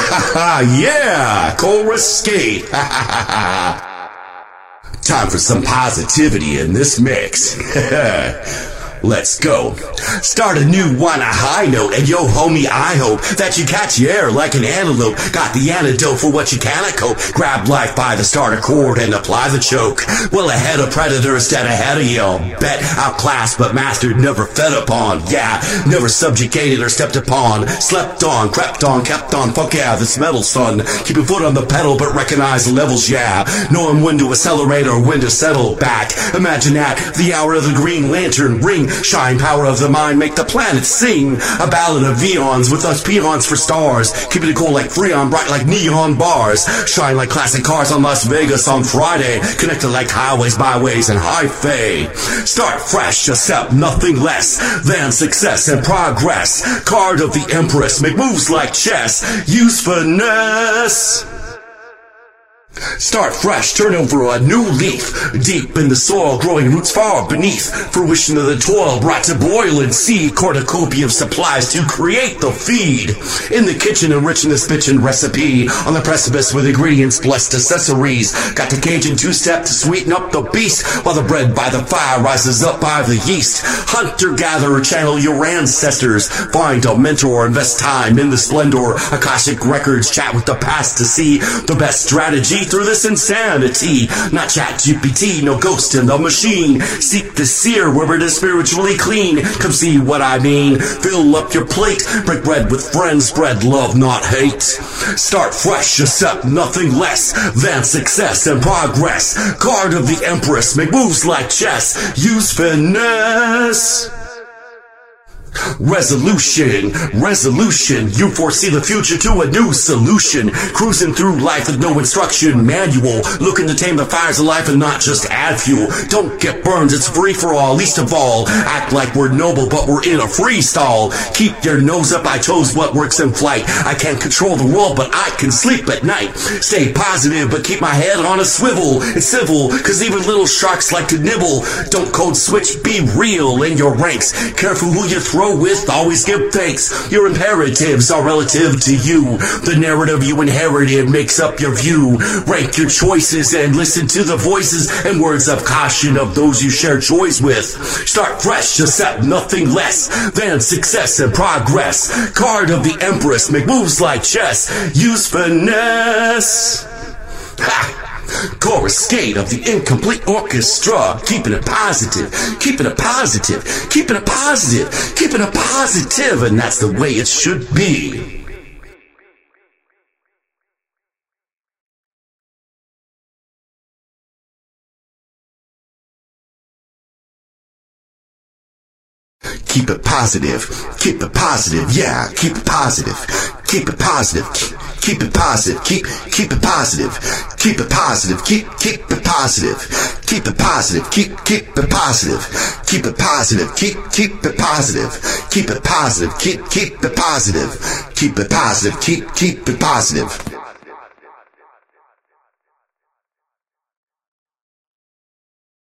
Yeah, chorus skate. Time for some positivity in this mix. Let's go. Start a new one, a high note, and yo homie, I hope that you catch your air like an antelope. Got the antidote for what you cannot cope. Grab life by the starter cord and apply the choke. Well ahead of predators, dead ahead of you. Bet outclassed but mastered, never fed upon. Yeah, never subjugated or stepped upon. Slept on, crept on, kept on. Fuck yeah, this metal son. Keep your foot on the pedal but recognize the levels, yeah. Knowing when to accelerate or when to settle back. Imagine that, the hour of the Green Lantern ring. Shine, power of the mind, make the planet sing. A ballad of eons with us peons for stars. Keeping it cool like Freon, bright like neon bars. Shine like classic cars on Las Vegas on Friday. Connected like highways, byways, and high-fay. Start fresh, accept nothing less than success and progress. Card of the Empress, make moves like chess. Use finesse. Start fresh, turn over a new leaf. Deep in the soil, growing roots far beneath. Fruition of the toil brought to boil and seed. Cornucopia of supplies to create the feed. In the kitchen, enriching the pitchin' recipe. On the precipice with ingredients, blessed accessories. Got the Cajun two-step to sweeten up the beast. While the bread by the fire rises up by the yeast. Hunter-gatherer, channel your ancestors. Find a mentor, invest time in the splendor. Akashic records, chat with the past to see the best strategy through this insanity. Not ChatGPT, no ghost in the machine. Seek the seer where it is spiritually clean. Come see what I mean. Fill up your plate. Break bread with friends. Spread love, not hate. Start fresh, accept nothing less than success and progress. Card of the Empress, make moves like chess. Use finesse. Resolution, you foresee the future to a new solution. Cruising through life with no instruction manual. Looking to tame the fires of life and not just add fuel. Don't get burned, it's free for all. Least of all, act like we're noble but we're in a freestyle. Keep your nose up, I chose what works in flight. I can't control the world but I can sleep at night. Stay positive but keep my head on a swivel. It's civil, cause even little sharks like to nibble. Don't code switch, be real in your ranks. Careful who you throw with, always give thanks. Your imperatives are relative to you. The narrative you inherited makes up your view. Rank your choices and listen to the voices and words of caution of those you share joys with. Start fresh, accept nothing less than success and progress. Card of the Empress, make moves like chess. Use finesse. Ha! Chorus skate of the incomplete orchestra. Keeping it positive, keeping it positive, keeping it positive, keeping it positive, and that's the way it should be. Keep it positive, yeah, keep it positive, keep it positive, keep it positive, keep it positive, keep it positive, keep it positive, keep it positive, keep it positive, keep it positive, keep it positive, keep it positive, keep it positive, keep it positive, keep it positive.